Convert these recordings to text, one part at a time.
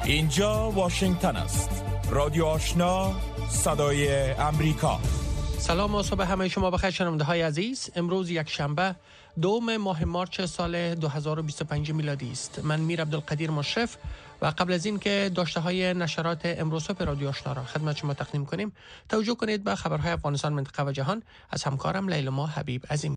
اینجا واشنگتن است. رادیو آشنا، صدای امریکا. سلام و صبح همه شما بخیر شنونده های عزیز. امروز یک شنبه دوم ماه مارچ سال 2025 میلادی است. من میر عبدالقدیر مشرف و قبل از این که داشته های نشرات امروز صبح رادیو آشنا را خدمت شما تقدیم کنیم، توجه کنید به خبرهای افغانستان، منطقه و جهان از همکارم لیلما حبیب عظیمی.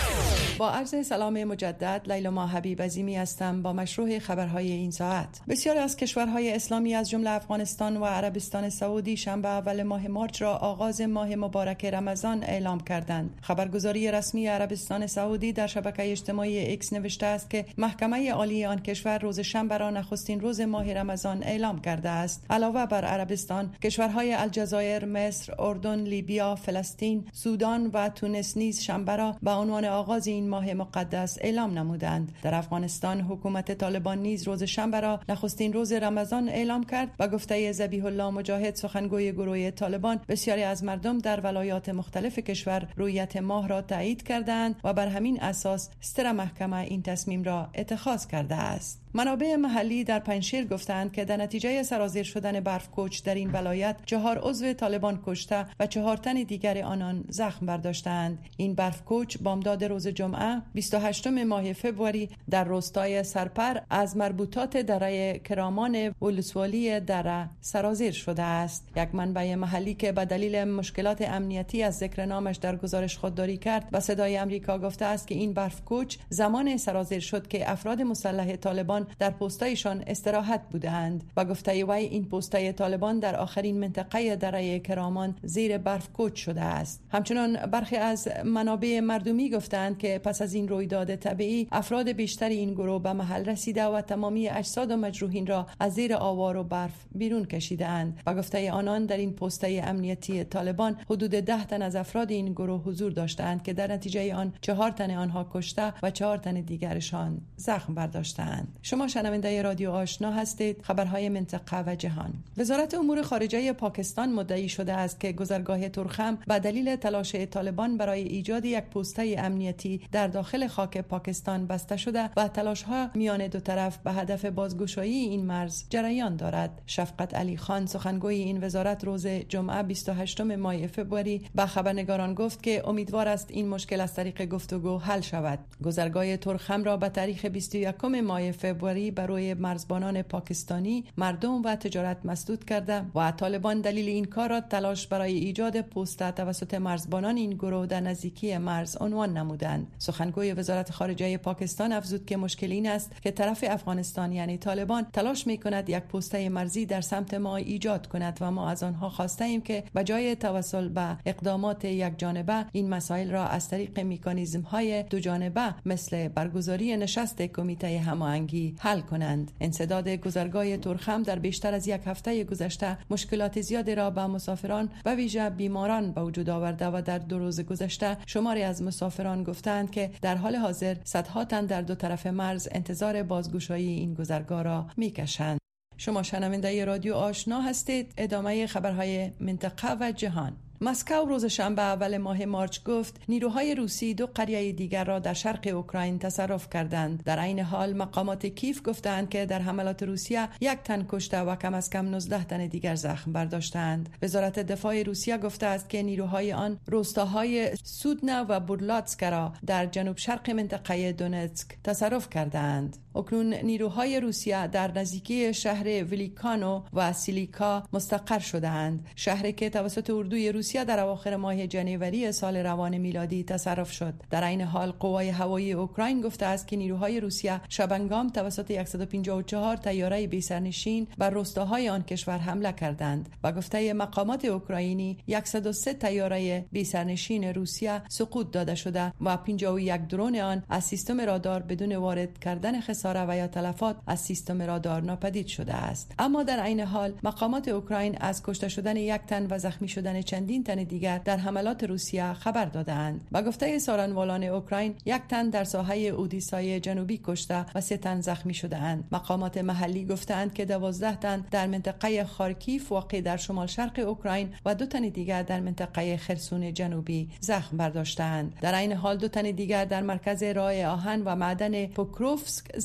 با عرض سلام مجدد، لیلما حبیب عظیمی هستم با مشروع خبرهای این ساعت. بسیاری از کشورهای اسلامی از جمله افغانستان و عربستان سعودی شنبه اول ماه مارچ را آغاز ماه مبارک رمضان اعلام کردند. خبرگزاری رسمی عربستان سعودی در شبکه اجتماعی ایکس نوشته است که محکمه عالی آن کشور روز شنبه را نخستین روز ماه رمضان اعلام کرده است. علاوه بر عربستان، کشورهای الجزایر، مصر، اردن، لیبیا، فلسطین، سودان و تونس نیز شنبه را به عنوان آغاز این ماه مقدس اعلام نمودند. در افغانستان حکومت طالبان نیز روز شنبه را نخستین روز رمضان اعلام کرد. با گفته ذبیح الله مجاهد، سخنگوی گروه طالبان، بسیاری از مردم در ولایات مختلف کشور رویت ماه را تایید کردند و بر همین اساس ستر محکمه این تصمیم را اتخاذ کرده است. منابع محلی در پنجشیر گفتند که در نتیجه سرازیر شدن برفکوچ در این ولایت 4 عضو طالبان کشته و 4 تن دیگر آنان زخم برداشتند. این برفکوچ بامداد روز جمعه 28 ماه فوریه در روستای سرپر از مربوطات دره کرامان ولسوالی دره سرازیر شده است. یک منبع محلی که به دلیل مشکلات امنیتی از ذکر نامش در گزارش خودداری کرد به صدای آمریکا گفته است که این برفکوچ زمان سرازیر شد که افراد مسلح طالبان در پوستایشان استراحت بودند. با گفته وی این پوستای طالبان در آخرین منطقه دره کرامان زیر برف کوچ شده است. همچنان برخی از منابع مردمی گفتند که پس از این رویداد طبیعی افراد بیشتری این گروه به محل رسیده و تمامی اجساد و مجروحین را از زیر آوار و برف بیرون کشیدند. با گفته آنان در این پوستای امنیتی طالبان حدود 10 تن از افراد این گروه حضور داشتند که در نتیجه آن 4 تن آنها کشته و 4 تن دیگرشان زخم برداشتند. شما شنونده رادیو آشنا هستید. خبرهای منطقه و جهان. وزارت امور خارجه پاکستان مدعی شده است که گذرگاه تورخم به دلیل تلاش طالبان برای ایجاد یک پوسته امنیتی در داخل خاک پاکستان بسته شده و تلاش‌ها میان دو طرف به هدف بازگشایی این مرز جریان دارد. شفقت علی خان، سخنگوی این وزارت، روز جمعه 28 ماه فوریه به خبرنگاران گفت که امیدوار است این مشکل از طریق گفتگو حل شود. گذرگاه تورخم را به تاریخ 21 ماه فوریه برای مرزبانان پاکستانی، مردم و تجارت مسدود کرده و طالبان دلیل این کار را تلاش برای ایجاد پوسته توسط مرزبانان این گروه در نزدیکی مرز عنوان نمودند. سخنگوی وزارت خارجه پاکستان افزود که مشکل این است که طرف افغانستان یعنی طالبان تلاش می‌کند یک پوسته مرزی در سمت ما ایجاد کند و ما از آنها خواسته ایم که به جای توسل به اقدامات یک جانبه این مسائل را از طریق مکانیزم‌های دو جانبه مثل برگزاری نشست کمیته هماهنگی حل کنند. انسداد گذرگاه تورخم در بیشتر از یک هفته گذشته مشکلات زیادی را به مسافران و ویژه بیماران به وجود آورده و در 2 روز گذشته شماری از مسافران گفتند که در حال حاضر صدها تن در دو طرف مرز انتظار بازگشایی این گذرگاه را می‌کشند. شما شنونده رادیو آشنا هستید. ادامه خبرهای منطقه و جهان. مسکو روز شنبه اول ماه مارچ گفت نیروهای روسی 2 قریه دیگر را در شرق اوکراین تصرف کردند. در عین حال مقامات کیف گفتند که در حملات روسیه 1 تن کشته و کم از کم 19 تن دیگر زخم برداشتند. وزارت دفاع روسیه گفته است که نیروهای آن روستاهای سودنا و بورلاتسک را در جنوب شرق منطقه دونتسک تصرف کردند. اکنون نیروهای روسیه در نزدیکی شهر ولیکانو و سیلیکا مستقر شده‌اند. شهری که توسط اردوی روسیه در اواخر ماه جنوری سال روان میلادی تصرف شد. در این حال قوای هوایی اوکراین گفته است که نیروهای روسیه شبانگام توسط 154 طیاره بی‌سرنشین بر روستاهای آن کشور حمله کردند. با گفته مقامات اوکراینی 103 طیاره بی‌سرنشین روسیه سقوط داده شده و 51 درون آن از سیستم رادار بدون وارد کردن خساره و یا تلفات از سیستم رادار ناپدید شده است. اما در عین حال مقامات اوکراین از کشته شدن 1 تن و زخمی شدن چندین تن دیگر در حملات روسیه خبر دادند. با گفته سارنوالان اوکراین 1 تن در ساحه اودیسای جنوبی کشته و 3 تن زخمی شده اند. مقامات محلی گفتند که 12 تن در منطقه خارکیف واقع در شمال شرق اوکراین و 2 تن دیگر در منطقه خرسون جنوبی زخم برداشتند. در این حال 2 تن دیگر در مرکز راه آهن و معدن پوکروفسک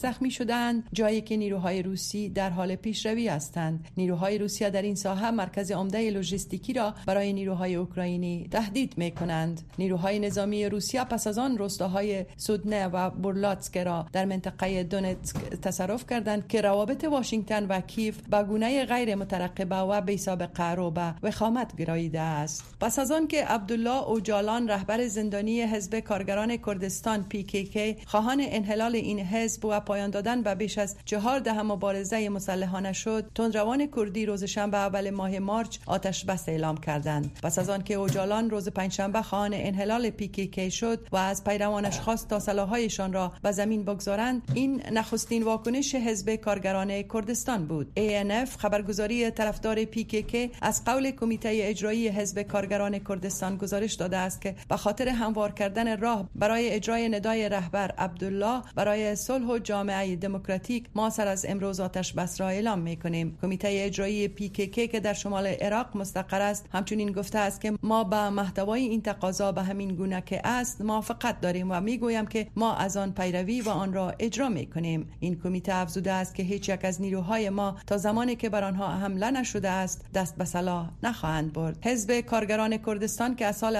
زخمی شدند، جایی که نیروهای روسی در حال پیشروی هستند. نیروهای روسیه در این ساحه مرکز عمده لوجستیکی را برای نیروهای اوکراینی تهدید می‌کنند. نیروهای نظامی روسیه پس از آن روستاهای سودنه و بورلاتسک را در منطقه دونتسک تصرف کردند که روابط واشنگتن و کیف به گونه غیر مترقبه و بی سابقه رو به وخامت گراییده است. پس از آن که عبدالله اوجالان رهبر زندانی حزب کارگران کردستان PKK خواهان انحلال این حزب و پایان دادن به بیش از 4 دهه مبارزه مسلحانه شد، تندروان کردی روز شنبه اول ماه مارچ آتش بس اعلام کردند. پس از آن که اوجالان روز پنجشنبه خواهان انحلال PKK شد و از پیروانش خواست تا سلاح‌هایشان را به زمین بگذارند، این نخستین واکنش حزب کارگران کردستان بود. ANF خبرگزاری طرفدار PKK از قول کمیته اجرایی حزب کارگران کردستان گزارش داده است که به خاطر هموار کردن راه برای اجرای ندای رهبر عبدالله برای صلح و جامعه دموکراتیک، ما سر از امروز آتش بس را اعلام می‌کنیم. کمیته اجرایی PKK که در شمال عراق مستقر است همچنین گفته است که ما با محتوای این تقاضا به همین گونه که است موافقت داریم و میگویم که ما از آن پیروی و آن را اجرا می‌کنیم. این کمیته افزوده است که هیچ یک از نیروهای ما تا زمانی که بر آنها حمله نشده است دست به سلاح نخواهند برد. حزب کارگران کردستان که از سال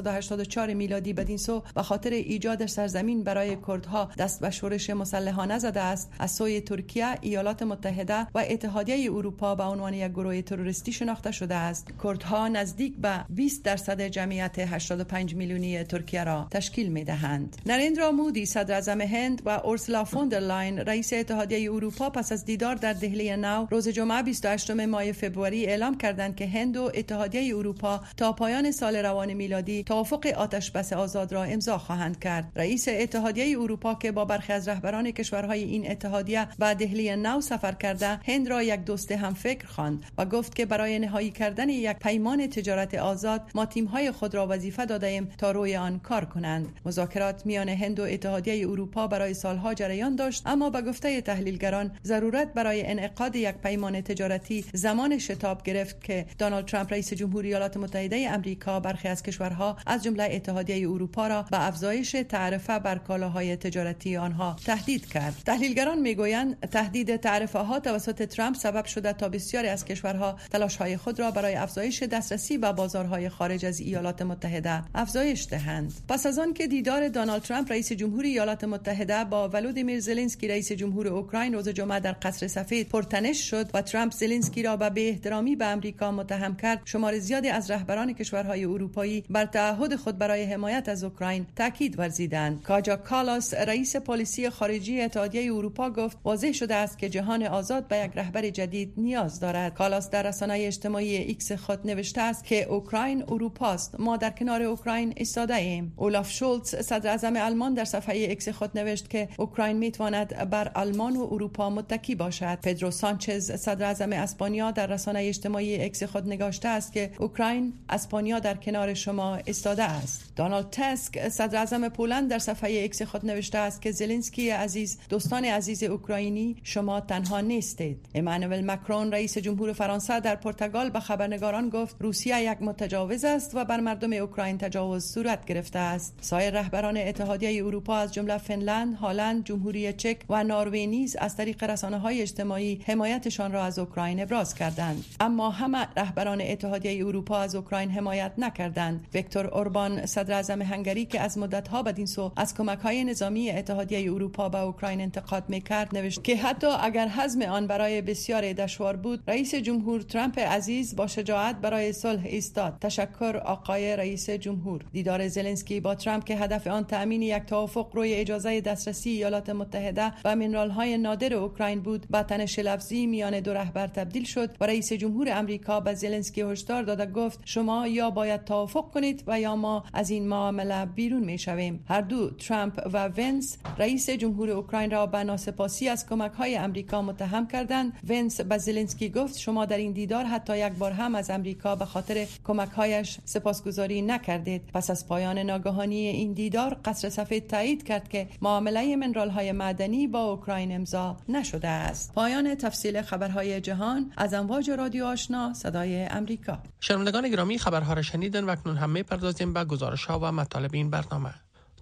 1984 میلادی بدین سو به خاطر ایجاد سرزمین برای کردها دست به شورش مسلحانه زده است، از سوی ترکیه، ایالات متحده و اتحادیه اروپا به عنوان یک گروه تروریستی شناخته شده است. کردها نزدیک به 20% جمعیت 85 میلیونی ترکیه را تشکیل می‌دهند. نریندرا مودی صدر اعظم هند و اورسولا فون در لاین رئیس اتحادیه اروپا پس از دیدار در دهلی نو روز جمعه 28 ماه فوریه اعلام کردند که هند و اتحادیه اروپا تا پایان سال روان میلادی توافق آتش بس آزاد را امضا خواهند کرد. رئیس اتحادیه اروپا که با برخی از رهبران کشورهای این اتحادیه به دهلی نو سفر کرده، هند را یک دوست همفکر خواند و گفت که برای نهایی کردن یک پیمان تجارت آزاد ما تیم‌های خود را وظیفه داده‌ایم تا روی آن کار کنند. مذاکرات میان هند و اتحادیه اروپا برای سالها جریان داشت، اما به گفته تحلیلگران ضرورت برای انعقاد یک پیمان تجارتی زمان شتاب گرفت که دونالد ترامپ رئیس جمهوری ایالات متحده آمریکا برخی از کشورها از جمله اتحادیه اروپا را به افزایش تعرفه بر کالاهای تجارتی آنها تهدید کرد. تحلیلگران میگویند تهدید تعرفه ها توسط ترامپ سبب شده تا بسیاری از کشورها تلاش‌های خود را برای افزایش دسترسی به بازارهای خارج از ایالات متحده افزایش دهند. پس از آن که دیدار دونالد ترامپ رئیس جمهوری ایالات متحده با ولودیمیر زلنسکی رئیس جمهور اوکراین روز جمعه در قصر سفید پرتنش شد و ترامپ زلنسکی را به بی‌احترامی به آمریکا متهم کرد، شمار زیادی از رهبران کشورهای اروپایی بر تعهد خود برای حمایت از اوکراین تاکید ورزیدند. کاجا کالاس رئیس پلیسی خارجی اتحادیه اروپا گفت واضح شده است که جهان آزاد به یک رهبر جدید نیاز دارد. کالاس در رسانه اجتماعی ایکس خود نوشته است که اوکراین اروپاست، ما در کنار اوکراین ایستاده ایم. اولاف شولتز صدر اعظم آلمان در صفحه ایکس خود نوشت که اوکراین میتواند بر آلمان و اروپا متکی باشد. پدرو سانچز صدر اعظم اسپانیا در رسانه اجتماعی ایکس خود نگاشته است که اوکراین اسپانیا در کنار شما ایستاده است. دونالد تاسک صدر اعظم پولند در صفحه ایکس خود نوشته است که زلنسکی عزیز، دوستان عزیز اوکراینی، شما تنها نیستید. امانوئل مکرون رئیس جمهور فرانسه در پرتغال به خبرنگاران گفت روسیه یک متجاوز است و بر مردم اوکراین تجاوز صورت گرفته است. سایر رهبران اتحادیه اروپا از جمله فنلند، هلند، جمهوری چک و نروژ نیز از طریق رسانه‌های اجتماعی حمایتشان را از اوکراین ابراز کردند، اما همه رهبران اتحادیه اروپا از اوکراین حمایت نکردند. ویکتور اوربان صدر اعظم هنگری که از مدت‌ها بدین سو از کمک‌های نظامی اتحادیه اروپا به اوکراین انتقاد می‌کرد نوشت که حتی اگر هضم آن برای بسیاری دشوار بود، رئیس جمهور ترامپ عزیز با شجاعت برای صلح ایستاد. تشکر آقای رئیس جمهور. دیدار زلنسکی با ترامپ که هدف آن تأمین یک توافق روی اجازه دسترسی ایالات متحده و مینرال‌های نادر اوکراین بود، با تنش لفظی میان دو رهبر تبدیل شد و رئیس جمهور آمریکا به زلنسکی هشدار داده گفت شما یا باید توافق کنید و یا ما از این معامله بیرون میشویم. هر دو ترامپ و ونس رئیس جمهور اوکراین را به ناسپاسی از کمک‌های آمریکا متهم کردند. ونس به زلنسکی گفت شما در این دیدار حتی یک بار هم از آمریکا به خاطر کمک‌هایش سپاسگزاری نکردید. پس از پایان ناگهانی این دیدار قصر سفید تایید کرد که معامله مینرال‌های معدنی با اوکراین امضا نشده است. پایان تفصیل خبرهای جهان از امواج رادیو آشنا صدای امریکا. شنوندگان گرامی، خبرها را شنیدن و اکنون هم می‌پردازیم به گزارش‌ها و مطالب این برنامه.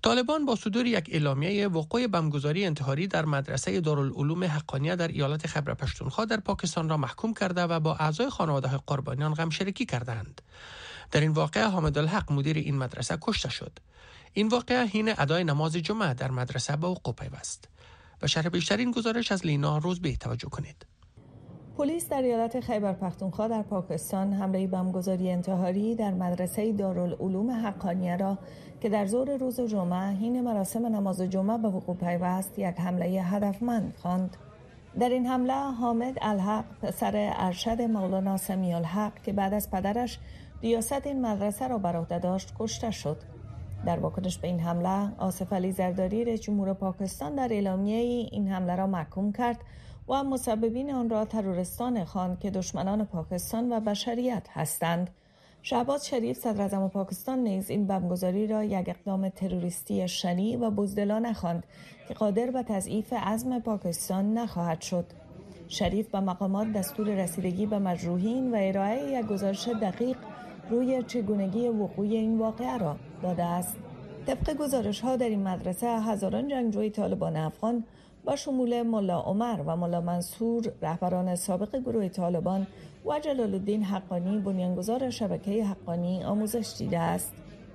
طالبان با صدور یک اعلامیه وقوع بمبگذاری انتحاری در مدرسه دارالعلوم حقانیه در ایالت خیبر پختونخوا در پاکستان را محکوم کرده و با اعضای خانواده قربانیان غمشریکی کردند. در این واقعه حامد الحق مدیر این مدرسه کشته شد. این واقعه حین ادای نماز جمعه در مدرسه به وقوع پیوست. و شرح بیشترین گزارش از لینا روزبی توجه کنید. پلیس در ایالت خیبر پختونخوا در پاکستان حمله بمبگذاری انتحاری در مدرسه دارالعلوم حقانیه را که در ظهر روز جمعه حین مراسم نماز جمعه به وقوع پیوست یک حمله هدفمند خواند. در این حمله حامد الحق پسر ارشد مولانا سمیع الحق که بعد از پدرش ریاست این مدرسه را بر عهده داشت کشته شد. در واکنش به این حمله آصف علی زرداری رئیس جمهور پاکستان در اعلامیه این حمله را محکوم کرد و مسببین آن را تروریستان خواند که دشمنان پاکستان و بشریت هستند. شهباز شریف صدراعظم پاکستان نیز این بمبگذاری را یک اقدام تروریستی شنیع و بزدلانه خواند که قادر به تضعیف عزم پاکستان نخواهد شد. شریف به مقامات دستور رسیدگی به مجروحین و ارائه یک گزارش دقیق روی چگونگی وقوع این واقعه را داده است. طبق گزارش‌ها در این مدرسه هزاران جنگجوی طالبان افغان با شمول ملا عمر و ملا منصور رهبران سابق گروه طالبان و جلال الدین حقانی بنیانگذار شبکه حقانی آموزش دیده است.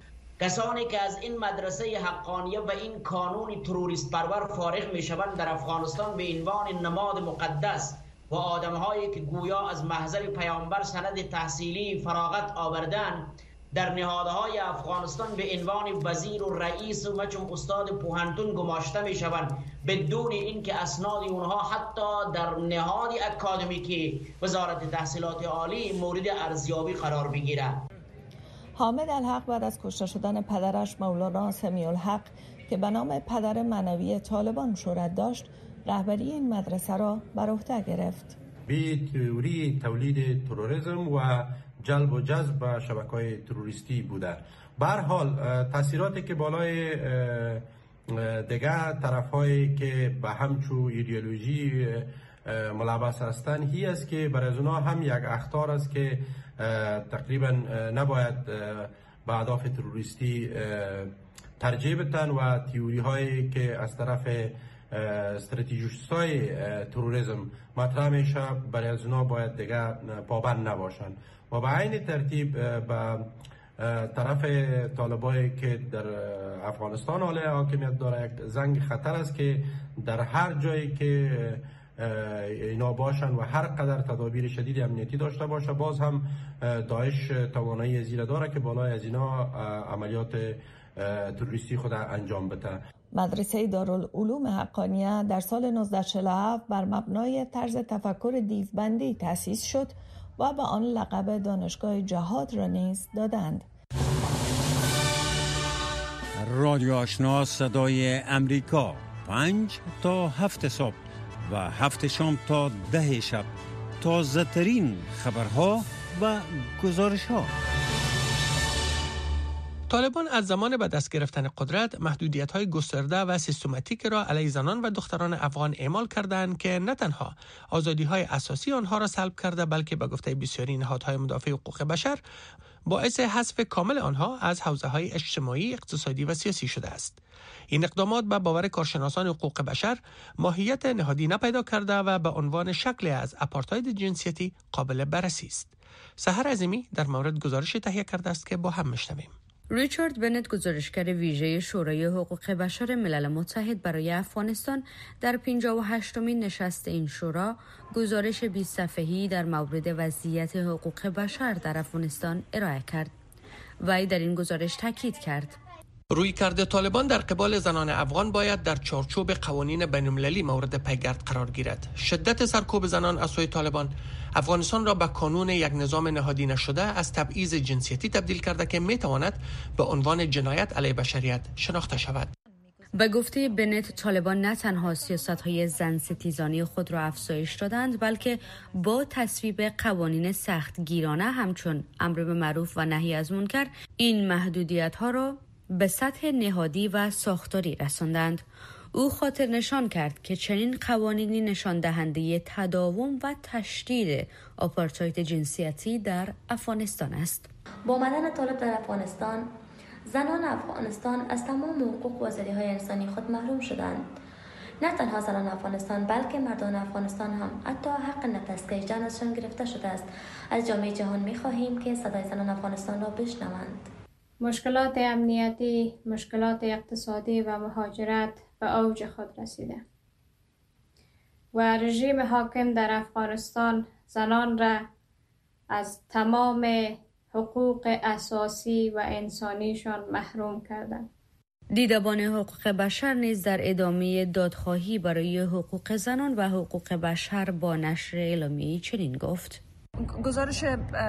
کسانی که از این مدرسه حقانیه و این کانون تروریست پرور فارغ می شوند در افغانستان به عنوان نماد مقدس و آدم‌هایی که گویا از محضر پیامبر سند تحصیلی فراغت آوردن در نهادهای افغانستان به عنوان وزیر و رئیس و مچم استاد پوهنتون گماشته می شوند بدون اینکه اسناد اونها حتی در نهاد اکادمیکی وزارت تحصیلات عالی مورد ارزیابی قرار بگیرد. حامد الحق بعد از کشته شدن پدرش مولانا سمیع الحق که به نام پدر معنوی طالبان شهرت داشت رهبری این مدرسه را بر عهده گرفت. به تئوری تولید تروریسم و جلب و جذب شبکه‌های تروریستی بوده. به هر حال تاثیراتی که بالای دیگر طرف‌هایی که به همچو ایدئولوژی ملابس هستند هی است که برای اونا هم یک اخطار است که تقریبا نباید به اهداف تروریستی ترجیح بدن و تئوری هایی که از طرف استراتژیستای تروریسم مطرح میشه برای از اونا باید دیگه پابند نباشند و به عین ترتیب به طرف طالبایی که در افغانستان حال حاکمیت داره یک زنگ خطر است که در هر جایی که اینا باشن و هر قدر تدابیر شدید امنیتی داشته باشه باز هم داعش توانایی زیر داره که بالای از اینا عملیات تروریستی خود انجام بده. مدرسه دارالعلوم حقانیه در سال 1947 بر مبنای طرز تفکر دیوبندی تأسیس شد و به آن لقب دانشگاه جهاد را نیز دادند. رادیو آشنا صدای امریکا 5 تا 7 صبح و 7 شام تا 10 شب تازه ترین خبرها و گزارش‌ها. طالبان از زمان به دست گرفتن قدرت محدودیت‌های گسترده و سیستماتیک را علیه زنان و دختران افغان اعمال کردند که نه تنها آزادی‌های اساسی آنها را سلب کرده بلکه به گفته بسیاری نهادهای مدافع حقوق بشر باعث حذف کامل آنها از حوزه‌های اجتماعی، اقتصادی و سیاسی شده است. این اقدامات به باور کارشناسان حقوق بشر ماهیت نهادی نپیدا کرده و به عنوان شکلی از آپارتاید جنسیتی قابل بررسی است. سحر عظیمی در مورد گزارش تهیه کرده است که با هم میشنویم. ریچارد بنت گزارشگر ویژه شورای حقوق بشر ملل متحد برای افغانستان در 58مین نشست این شورا گزارش 20 صفحه‌ای در مورد وضعیت حقوق بشر در افغانستان ارائه کرد. وی در این گزارش تاکید کرد رویکرد طالبان در قبال زنان افغان باید در چارچوب قوانین بین‌المللی مورد پیگرد قرار گیرد. شدت سرکوب زنان از سوی طالبان افغانستان را به کانون یک نظام نهادی نشده از تبعیض جنسیتی تبدیل کرده که میتواند به عنوان جنایت علیه بشریت شناخته شود. به گفته بنت طالبان نه تنها سیاست‌های زن ستیزانی خود را افزایش دادند بلکه با تصویب قوانین سختگیرانه همچون امر به معروف و نهی از منکر این محدودیت‌ها را به سطح نهادی و ساختاری رساندند. او خاطر نشان کرد که چنین قوانینی نشان دهنده تداوم و تشدید آپارتاید جنسیتی در افغانستان است. با آمدن طالب در افغانستان زنان افغانستان از تمام حقوق و آزادی‌های انسانی خود محروم شدند. نه تنها زنان افغانستان بلکه مردان افغانستان هم حتی حق نفس کشیدن ازشان گرفته شده است. از جامعه جهان می‌خواهیم که صدای زنان افغانستان را بشنوند. مشکلات امنیتی، مشکلات اقتصادی و مهاجرت به اوج خود رسیده و رژیم حاکم در افغانستان زنان را از تمام حقوق اساسی و انسانیشان محروم کردند. دیدبان حقوق بشر نیز در ادامه دادخواهی برای حقوق زنان و حقوق بشر با نشر اعلامیه‌ای چنین گفت: گزارش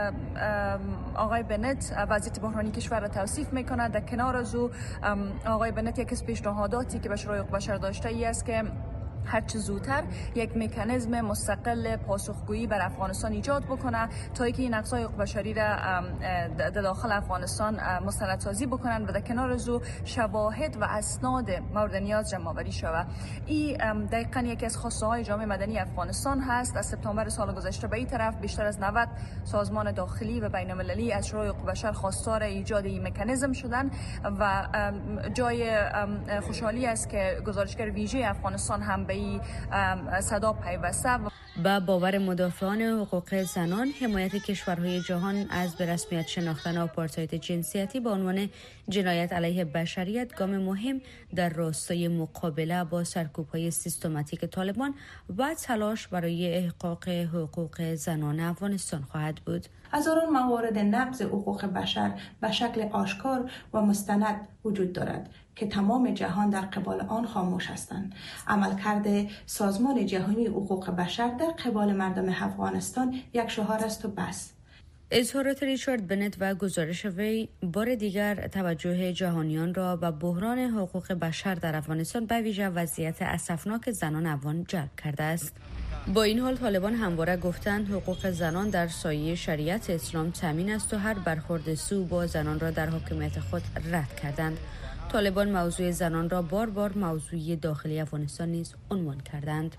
آقای بنت وضعیت بحرانی کشور را توصیف می‌کند. در کنار از او آقای بنت یکی از پیشنهاداتی که به شورای حقوق بشر داشته ای است که هرچه زودتر یک مکانیزم مستقل پاسخگویی بر افغانستان ایجاد بکنه تا اینکه این نقض‌های حقوق بشری را در داخل افغانستان مستندسازی بکنند و در کنار از او شواهد و اسناد مورد نیاز جمع‌آوری شود. این دقیقاً یکی از خواسته‌های جامعه مدنی افغانستان هست. از سپتامبر سال گذشته به این طرف بیشتر از 90 سازمان داخلی و بین‌المللی از شورای حقوق بشر خواستار ایجاد این مکانیزم شدند و جای خوشحالی است که گزارشگر ویژه افغانستان هم به صدا پیوسته. با باور مدافعان حقوق زنان، حمایت کشورهای جهان از به رسمیت شناختن آپارتاید جنسیتی به عنوان جنایت علیه بشریت گام مهم در راستای مقابله با سرکوب‌های سیستماتیک طالبان و تلاش برای احقاق حقوق زنان افغانستان خواهد بود. هزاران موارد نقض حقوق بشر به شکل آشکار و مستند وجود دارد که تمام جهان در قبال آن خاموش هستند. عملکرد سازمان جهانی حقوق بشر در قبال مردم افغانستان یک شعار است و بس. اظهارات ریچارد بنت و گزارش وی بار دیگر توجه جهانیان را به بحران حقوق بشر در افغانستان به ویژه وضعیت اسفناک زنان افغان جلب کرده است. با این حال طالبان همواره گفتند حقوق زنان در سایه شریعت اسلام تامین است و هر برخورد سو با زنان را در حاکمیت خود رد کردند. طالبان موضوع زنان را بار بار موضوعی داخلی افغانستان نیز عنوان کردند.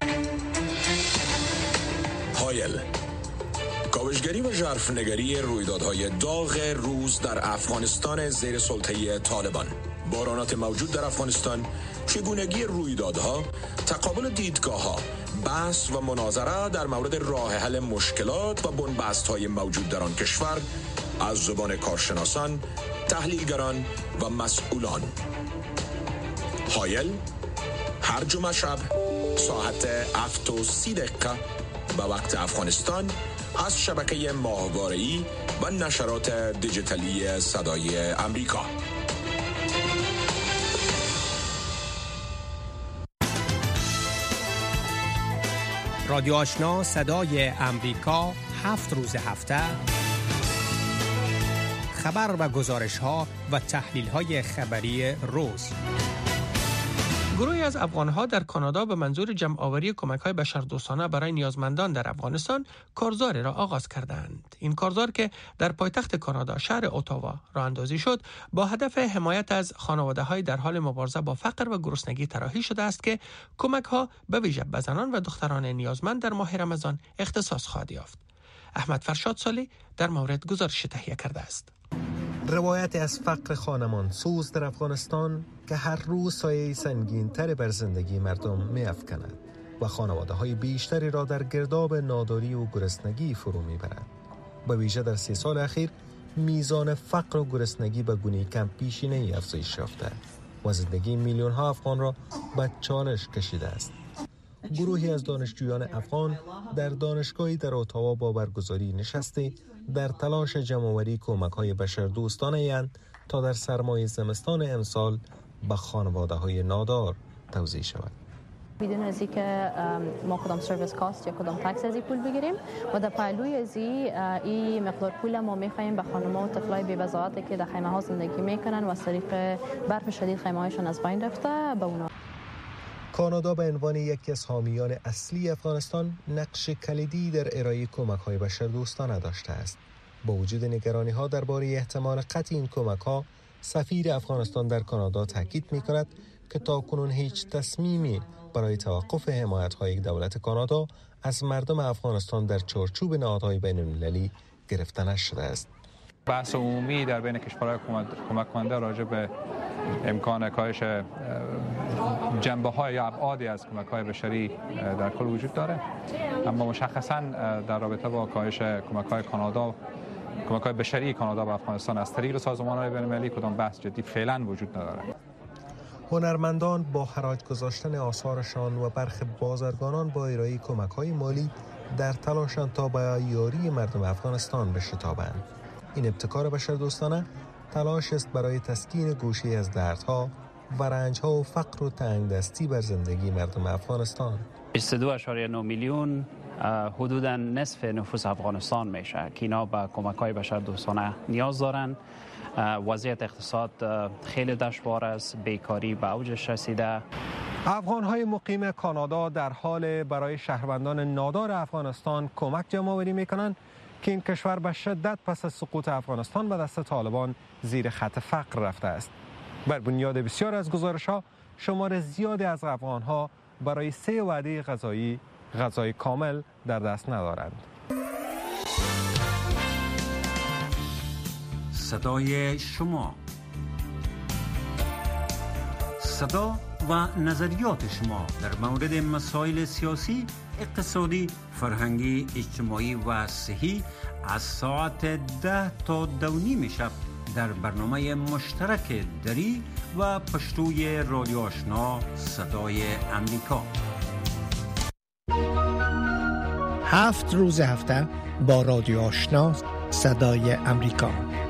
هایل، کاوشگری و ژرفنگری رویدادهای داغ روز در افغانستان زیر سلطه طالبان، بحرانات موجود در افغانستان، چگونگی رویدادها، تقابل دیدگاه‌ها، بحث و مناظره در مورد راه حل مشکلات و بنبست‌های موجود در آن کشور از زبان کارشناسان، تحلیلگران و مسئولان. هایل هر جمعه شب ساعت 7:30 به وقت افغانستان از شبکه ماهواره‌ای و نشرات دیجیتالی صدای امریکا. رادیو آشنا صدای امریکا 7 روز هفته خبر و گزارش ها و تحلیل های خبری روز. گروهی از افغان‌ها در کانادا به منظور جمع‌آوری کمک‌های بشردوستانه برای نیازمندان در افغانستان کارزاری را آغاز کردند. این کارزار که در پایتخت کانادا شهر اتاوا راه اندازی شد با هدف حمایت از خانواده‌های در حال مبارزه با فقر و گرسنگی طراحی شده است که کمک‌ها به ویژه به زنان و دختران نیازمند در ماه رمضان اختصاص خواهد یافت. احمد فرشاد سالی در مورد گزارش تهیه کرده است. روایت از فقر خانمانسوز در افغانستان که هر روز سایه سنگین‌تر بر زندگی مردم می‌افکند و خانواده‌های بیشتری را در گرداب ناداری و گرسنگی فرو می‌برد. به ویژه در 3 سال اخیر میزان فقر و گرسنگی به گونه کم پیشینه‌ای افزایش یافته و زندگی میلیون‌ها افغان را به چالش کشیده است. گروهی از دانشجویان افغان در دانشگاهی در اتاوا با برگزاری نشستی در تلاش جمع‌آوری کمک‌های بشردوستانه اند تا در سرمای زمستان امسال به خانواده‌های نادار توزیع شود. بدون از اینکه ما کدام سرویس کاست یا کدام تکس از این پول بگیریم و در پهلوی از این مقدار پول ما می‌خوایم به خانم‌ها و طفلای بی‌بضاعتی که در خیمه‌ها زندگی می‌کنن و از طریق برف شدید خیمه‌هایشان از بین رفته به اونا. کانادا به عنوان یکی از حامیان اصلی افغانستان نقش کلیدی در ارائه کمک‌های بشردوستانه داشته است. با وجود نگرانی‌ها درباره احتمال قطع این کمک‌ها، سفیر افغانستان در کانادا تاکید می‌کند که تاکنون هیچ تصمیمی برای توقف حمایت‌های دولت کانادا از مردم افغانستان در چارچوب نهادهای بین‌المللی گرفته نشده است. بحث عمومی در بین کشورهای کمک کننده راجع به امکان کاهش جنبه‌های یا ابعادی از کمک‌های بشری در کل وجود داره، اما مشخصاً در رابطه با کاهش کمک‌های بشری کانادا به افغانستان از طریق سازمان‌های بین‌المللی کدام بحث جدی فعلاً وجود نداره. هنرمندان با حراج گذاشتن آثارشان و برخی بازرگانان با ارائه کمک‌های مالی در تلاشند تا به یاری مردم افغانستان بشتابند. این ابتکار بشردوستانه تلاش است برای تسکین گوشه‌ای از دردها و رنج‌ها و فقر و تنگدستی بر زندگی مردم افغانستان. 22.9 میلیون حدوداً نصف نفوس افغانستان میشه که اینا به کمک‌های بشردوستانه نیاز دارن. وضعیت اقتصاد خیلی دشوار است، بیکاری به اوجش رسیده. افغان‌های مقیم کانادا در حال برای شهروندان نادار افغانستان کمک جمع‌آوری می‌کنند که این کشور به شدت پس از سقوط افغانستان به دست طالبان زیر خط فقر رفته است. بر بنیاد بسیار از گزارش‌ها شمار زیادی از افغان‌ها برای 3 وعده غذای کامل در دست ندارند. صدای شما، صدا و نظریات شما در مورد مسائل سیاسی، اقتصادی، فرهنگی، اجتماعی و صحی از ساعت 10 تا 2:30 شب در برنامه مشترک دری و پشتوی رادیو آشنا صدای امریکا. 7 روز هفته با رادیو آشنا صدای امریکا.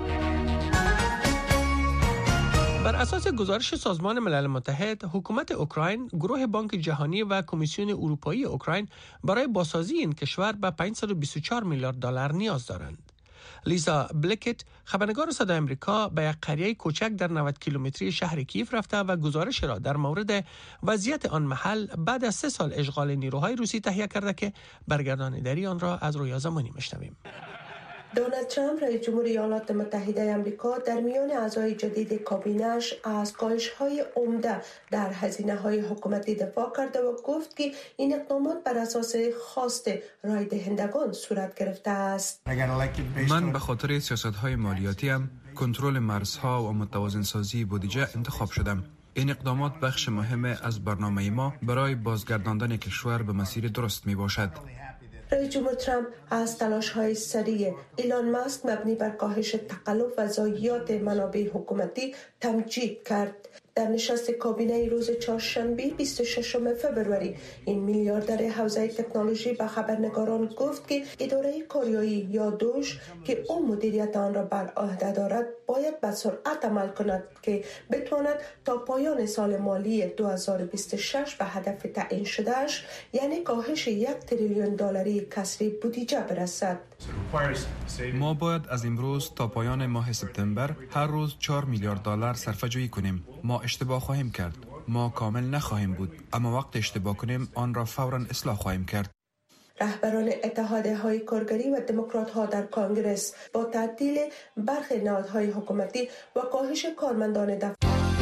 بر اساس گزارش سازمان ملل متحد، حکومت اوکراین، گروه بانک جهانی و کمیسیون اروپایی اوکراین برای بازسازی این کشور به 524 میلیارد دلار نیاز دارند. لیزا بلکت، خبرنگار صدای امریکا، به یک قریه کوچک در 90 کیلومتری شهر کیف رفته و گزارش را در مورد وضعیت آن محل بعد از 3 سال اشغال نیروهای روسی تهیه کرده که برگرداندن آن را از رویا زمانی میشنویم. دونالد ترامپ رئیس جمهور ایالات متحده آمریکا در میان اعضای جدید کابینه‌اش از کاهش‌های عمده در هزینه‌های حکومتی دفاع کرد و گفت که این اقدامات بر اساس خواست رای دهندگان صورت گرفته است. من به خاطر سیاست‌های مالیاتیم، کنترل مرزها و متوازن‌سازی بودجه انتخاب شدم. این اقدامات بخش مهم از برنامه ما برای بازگرداندن کشور به مسیر درست میباشد. رئیس جمهور ترامپ از تلاش‌های سریع ایلان ماسک مبنی بر کاهش تکلف و ضایعات منابع حکومتی تمجید کرد. در نشست کابینه روز چهارشنبه 26 فبروری این میلیاردر حوزه تکنولوژی به خبرنگاران گفت که اداره کاریایی یا دوش که او مدیریت آن را بر عهده دارد باید به سرعت عمل کند که بتواند تا پایان سال مالی 2026 به هدف تعیین شدهش یعنی کاهش 1 تریلیون دلاری کسری بودجه برسد. ما باید از امروز تا پایان ماه سپتامبر هر روز 4 میلیارد دلار صرفه‌جویی کنیم. ما اشتباه خواهیم کرد. ما کامل نخواهیم بود، اما وقت اشتباه کنیم آن را فوراً اصلاح خواهیم کرد. رهبران اتحادیه‌های کارگری و دموکرات‌ها در کنگره با تعطیل برخی نهادهای حکومتی و کاهش کارمندان دفتر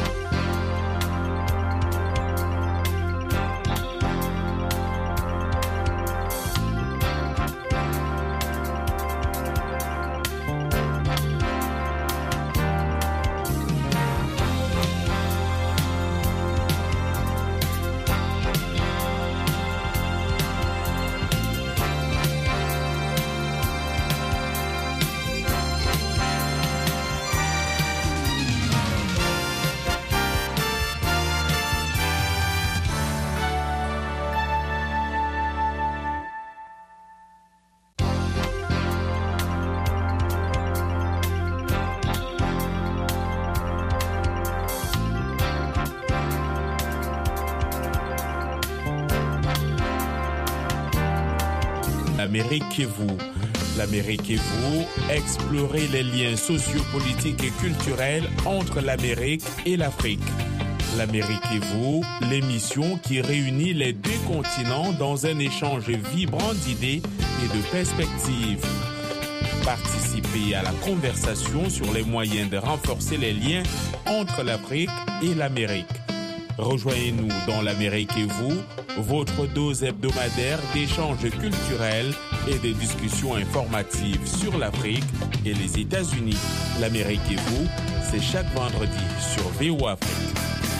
L'Amérique et vous. L'Amérique et vous, explorez les liens sociopolitiques et culturels entre l'Amérique et l'Afrique. L'Amérique et vous, l'émission qui réunit les 2 continents dans un échange vibrant d'idées et de perspectives. Participez à la conversation sur les moyens de renforcer les liens entre l'Afrique et l'Amérique. Rejoignez-nous dans l'Amérique et vous, votre dose hebdomadaire d'échanges culturels et de discussions informatives sur l'Afrique et les États-Unis. L'Amérique et vous, c'est chaque vendredi sur VOA Afrique.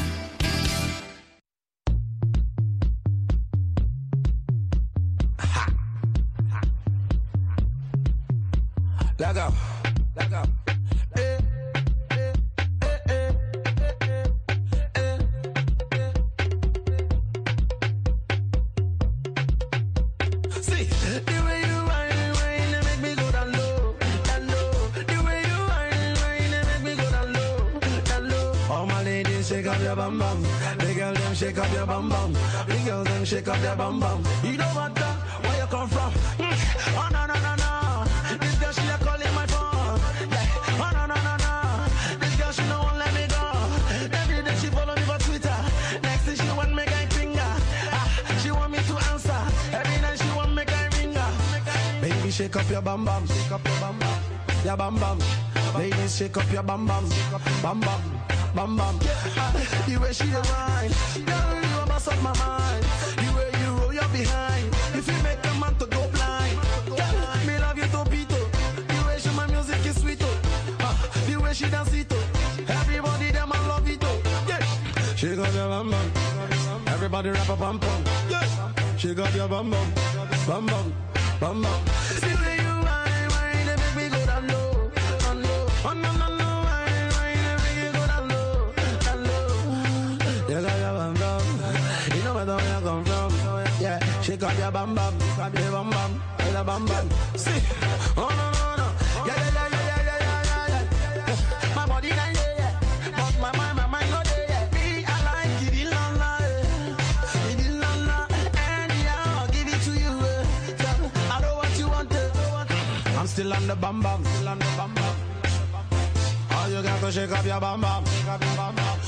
Shake up your bum bum, the girl them shake up your bum bum, the girl them shake up your bum bum. You know what? Where you come from? Oh no no no no, this girl she a calling my phone. Yeah. Oh no no no no, this girl she no won't let me go. Every day she follow me for Twitter. Next thing she want me guy finger. She want me to answer. Every night she want me guy ringer. Baby shake up your bum bum, shake up your bum bum, your bum bum. Ladies shake up your bum bum, bum bum. Bam bam, the way she whine, girl you must up my mind. The way you roll your behind, if you make a man to go blind. Girl, me love you topito. The way she my music is sweet the way she dance it everybody them I love it yeah. She got your bam bam, everybody rap a bam bam. Yeah, she got your bam bam, bam bam, bam bam. See the way you whine, they make me go down low, oh no no no. Shake up your bam bam, your bam bam, your bam bam. See, oh no no no, yeah. My body not there, but my mind not there. Me I like it, and yeah, I'll give it to you. I know what you want. I'm still on the bam bam, still on the bam bam. All you got to shake up your bam bam, shake up your bam bam.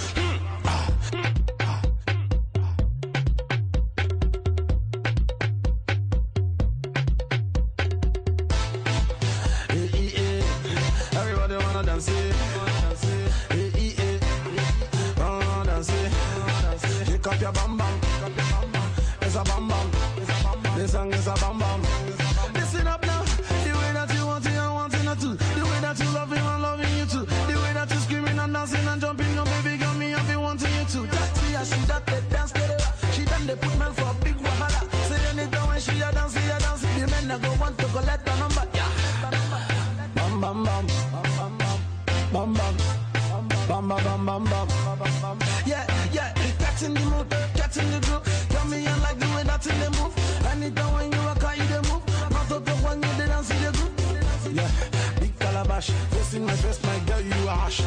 Shake up your bam bam, it's a bam bam. This song is a bam bam. Listen up now, the way that you want it, I want it not to. The way that you love him, I'm loving you too. The way that you screaming and dancing and jumping, oh baby girl, me I've been wanting you too. That's me, she that they dance together. She done the put man for a big wahala. Say anytime when she a dance, the men a go want to collect the number. Yeah, bam bam bam, bam bam, bam bam. Bam bam bam bam bam. Yeah, that's in the mood, that's in the groove. Tell me I like the way that's in the move. Anytime when you walk out, you the move. Not to talk when you dance in the groove. Yeah, big calabash, face in my face, my girl, you are harsh.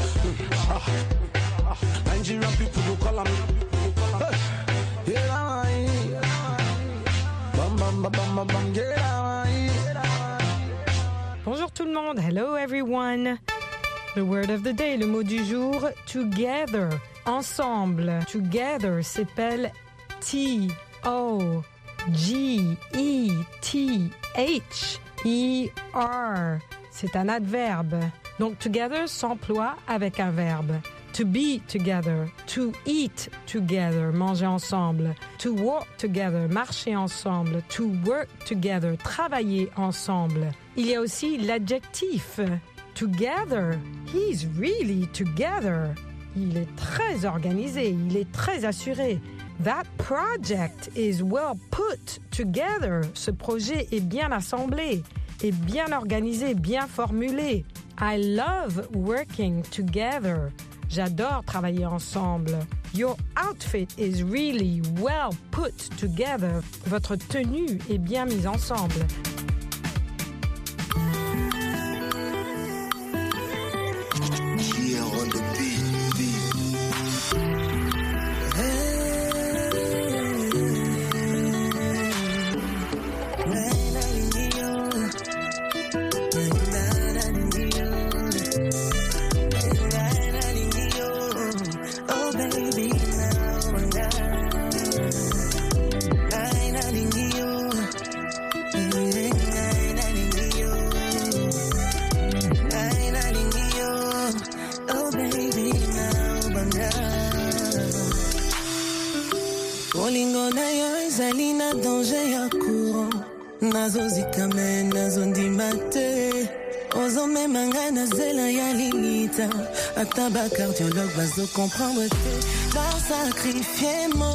Nigerian people who call me. Yeah, bam bam bam bam bam. Yeah. Bonjour tout le monde, hello everyone. The word of the day, le mot du jour, together, ensemble. Together s'appelle T-O-G-E-T-H-E-R. C'est un adverbe. Donc together s'emploie avec un verbe. To be together, to eat together, manger ensemble, to walk together, marcher ensemble, to work together, travailler ensemble. Il y a aussi l'adjectif together. He's really together. Il est très organisé, il est très assuré. That project is well put together. Ce projet est bien assemblé, est bien organisé, bien formulé. I love working together. J'adore travailler ensemble. Your outfit is really well put together. Votre tenue est bien mise ensemble. On the beat. Oh baby, now Kolingo na yo ezali na danger ya courant nazozika me nazondimate ozomema ngai na zela ya limita ata bacardiologue bazocomprendre te basacrifie mo